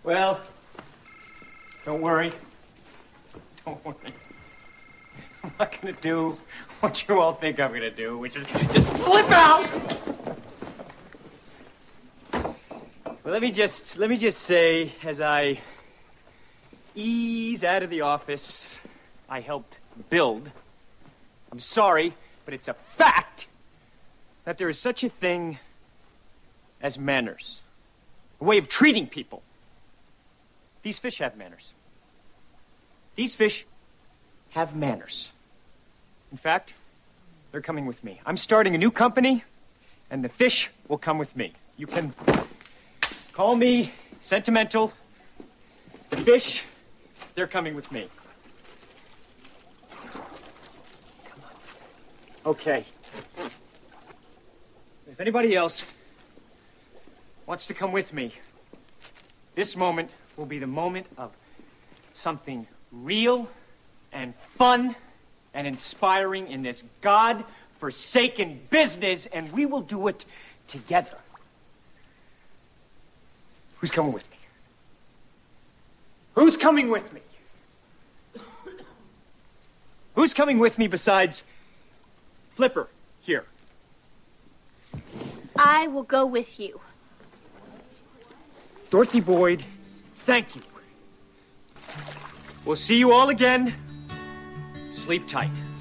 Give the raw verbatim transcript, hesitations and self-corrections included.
Well, don't worry. Don't worry. I'm not gonna do what you all think I'm gonna do, which is just flip out! Well, let me just, let me just say, as I ease out of the office I helped build, I'm sorry, but it's a fact that there is such a thing as manners. A way of treating people. These fish have manners. These fish have manners. In fact, they're coming with me. I'm starting a new company, and the fish will come with me. You can call me sentimental. The fish, they're coming with me. Come on. Okay. If anybody else wants to come with me, this moment will be the moment of something real and fun and inspiring in this God-forsaken business, and we will do it together. Who's coming with me? Who's coming with me? Who's coming with me besides Flipper here? I will go with you. Dorothy Boyd, thank you. We'll see you all again. Sleep tight.